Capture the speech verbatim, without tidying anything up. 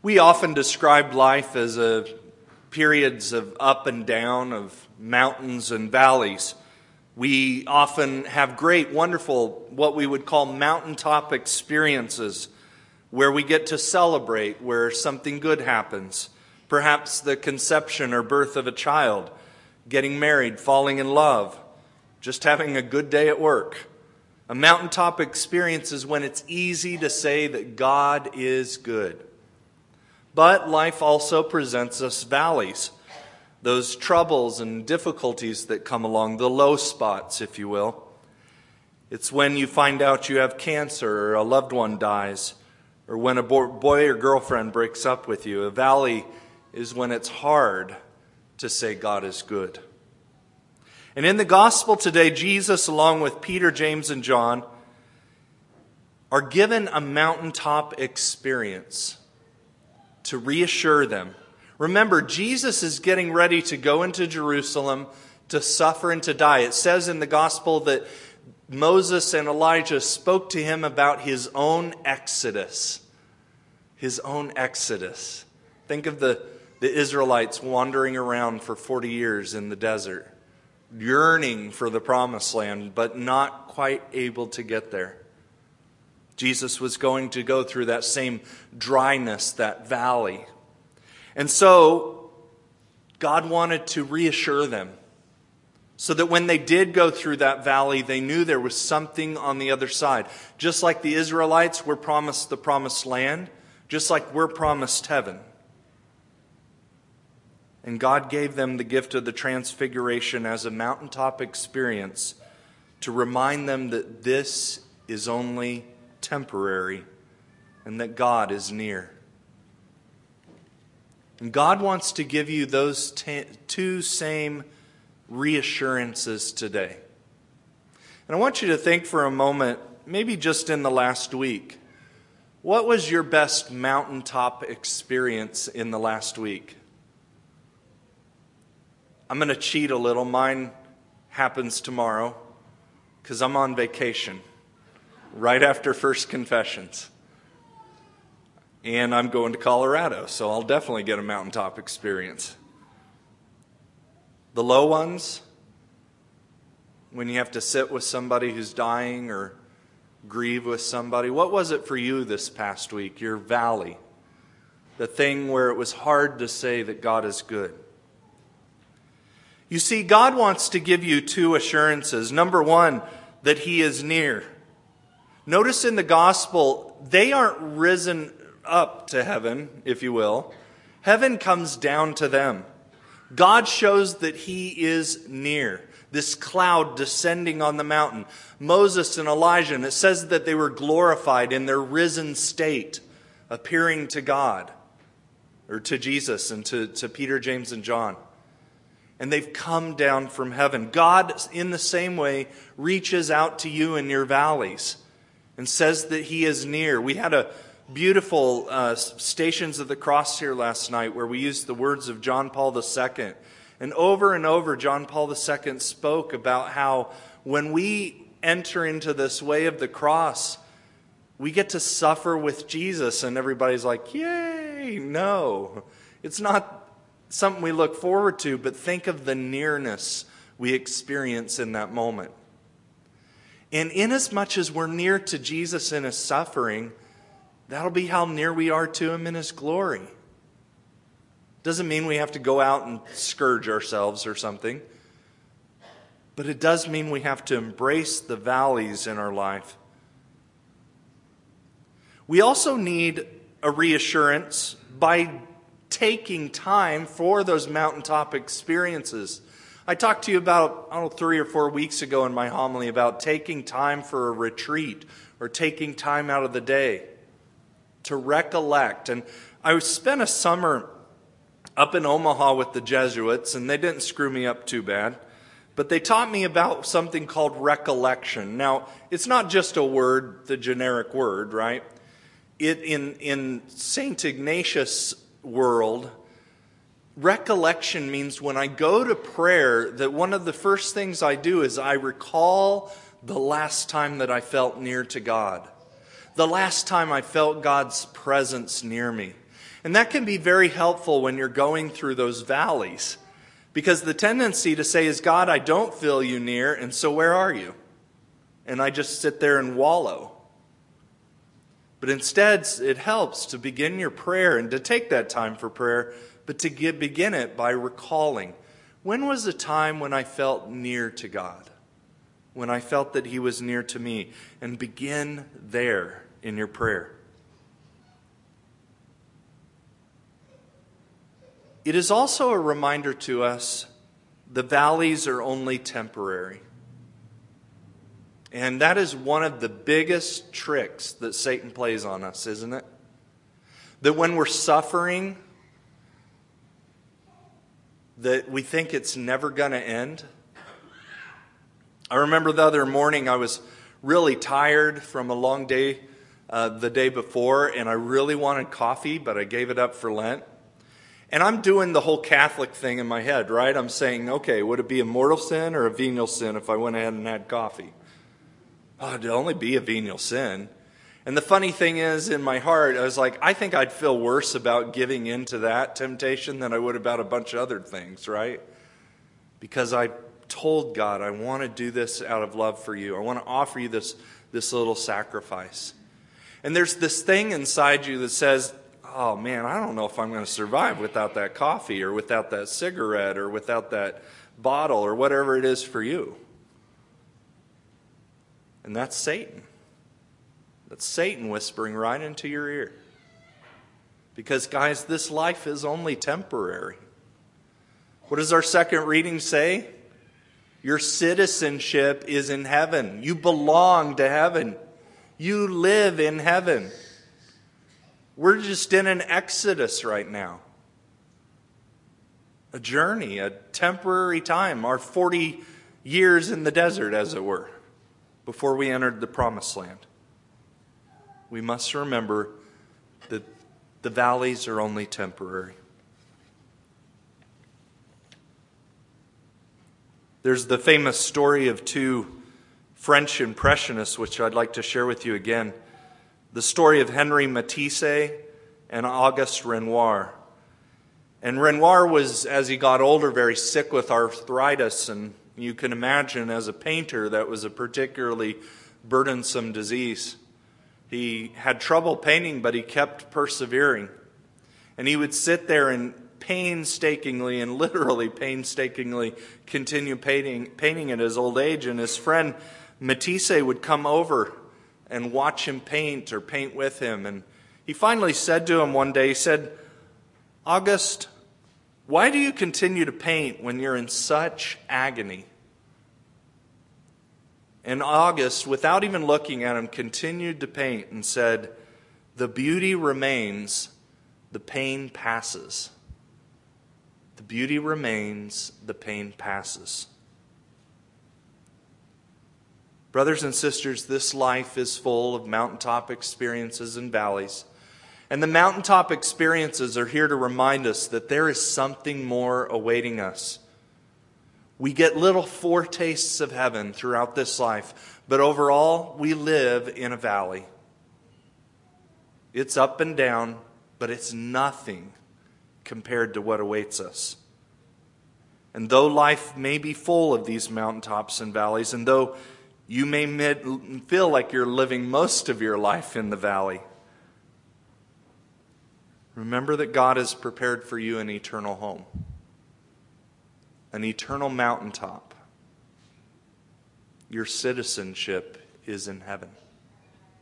We often describe life as a periods of up and down, of mountains and valleys. We often have great, wonderful, what we would call mountaintop experiences where we get to celebrate, where something good happens. Perhaps the conception or birth of a child, getting married, falling in love, just having a good day at work. A mountaintop experience is when it's easy to say that God is good. But life also presents us valleys, those troubles and difficulties that come along, the low spots, if you will. It's when you find out you have cancer or a loved one dies, or when a boy or girlfriend breaks up with you. A valley is when it's hard to say God is good. And in the gospel today, Jesus, along with Peter, James, and John, are given a mountaintop experience to reassure them. Remember, Jesus is getting ready to go into Jerusalem to suffer and to die. It says in the gospel that Moses and Elijah spoke to him about his own exodus. His own exodus. Think of the, the Israelites wandering around for forty years in the desert, yearning for the promised land, but not quite able to get there. Jesus was going to go through that same dryness, that valley. And so, God wanted to reassure them so that when they did go through that valley, they knew there was something on the other side. Just like the Israelites were promised the promised land, just like we're promised heaven. And God gave them the gift of the transfiguration as a mountaintop experience to remind them that this is only temporary and that God is near. And God wants to give you those t- two same reassurances today. And I want you to think for a moment, maybe just in the last week, what was your best mountaintop experience in the last week? I'm going to cheat a little. Mine happens tomorrow because I'm on vacation right after First Confessions. And I'm going to Colorado, so I'll definitely get a mountaintop experience. The low ones, when you have to sit with somebody who's dying or grieve with somebody. What was it for you this past week, your valley? The thing where it was hard to say that God is good. You see, God wants to give you two assurances. Number one, that He is near. Notice in the gospel, they aren't risen up to heaven, if you will. Heaven comes down to them. God shows that He is near. This cloud descending on the mountain. Moses and Elijah, and it says that they were glorified in their risen state, appearing to God, or to Jesus and to, to Peter, James, and John. And they've come down from heaven. God, in the same way, reaches out to you in your valleys and says that He is near. We had a beautiful uh, Stations of the Cross here last night where we used the words of John Paul the Second. And over and over, John Paul the Second spoke about how when we enter into this way of the cross, we get to suffer with Jesus. And everybody's like, yay! No, it's not something we look forward to, but think of the nearness we experience in that moment. And inasmuch as we're near to Jesus in His suffering, that'll be how near we are to Him in His glory. Doesn't mean we have to go out and scourge ourselves or something. But it does mean we have to embrace the valleys in our life. We also need a reassurance by taking time for those mountaintop experiences. I talked to you about, I don't know, three or four weeks ago in my homily about taking time for a retreat or taking time out of the day to recollect. And I spent a summer up in Omaha with the Jesuits, and they didn't screw me up too bad. But they taught me about something called recollection. Now, it's not just a word, the generic word, right? It in in Saint Ignatius' world, recollection means when I go to prayer, that one of the first things I do is I recall the last time that I felt near to God. The last time I felt God's presence near me. And that can be very helpful when you're going through those valleys. Because the tendency to say is, God, I don't feel you near, and so where are you? And I just sit there and wallow. But instead, it helps to begin your prayer and to take that time for prayer, but to get, begin it by recalling, when was the time when I felt near to God? When I felt that He was near to me? And begin there in your prayer. It is also a reminder to us the valleys are only temporary. And that is one of the biggest tricks that Satan plays on us, isn't it? That when we're suffering, that we think it's never going to end. I remember the other morning I was really tired from a long day uh, the day before, and I really wanted coffee, but I gave it up for Lent. And I'm doing the whole Catholic thing in my head, right? I'm saying, okay, would it be a mortal sin or a venial sin if I went ahead and had coffee? Oh, it'd only be a venial sin. And the funny thing is, in my heart, I was like, I think I'd feel worse about giving in to that temptation than I would about a bunch of other things, right? Because I told God, I want to do this out of love for you. I want to offer you this, this little sacrifice. And there's this thing inside you that says, oh man, I don't know if I'm going to survive without that coffee or without that cigarette or without that bottle or whatever it is for you. And that's Satan. That's Satan whispering right into your ear. Because guys, this life is only temporary. What does our second reading say? Your citizenship is in heaven. You belong to heaven. You live in heaven. We're just in an exodus right now. A journey, a temporary time, our forty years in the desert, as it were, before we entered the promised land. We must remember that the valleys are only temporary. There's the famous story of two French impressionists, which I'd like to share with you again. The story of Henri Matisse and Auguste Renoir. And Renoir was, as he got older, very sick with arthritis. And you can imagine, as a painter, that was a particularly burdensome disease. He had trouble painting, but he kept persevering. And he would sit there and painstakingly and literally painstakingly continue painting, painting at his old age. And his friend Matisse would come over and watch him paint or paint with him. And he finally said to him one day, he said, Auguste, why do you continue to paint when you're in such agony? And Auguste, without even looking at him, continued to paint and said, the beauty remains, the pain passes. The beauty remains, the pain passes. Brothers and sisters, this life is full of mountaintop experiences and valleys. And the mountaintop experiences are here to remind us that there is something more awaiting us. We get little foretastes of heaven throughout this life, but overall, we live in a valley. It's up and down, but it's nothing compared to what awaits us. And though life may be full of these mountaintops and valleys, and though you may mid- feel like you're living most of your life in the valley, remember that God has prepared for you an eternal home, an eternal mountaintop. Your citizenship is in heaven.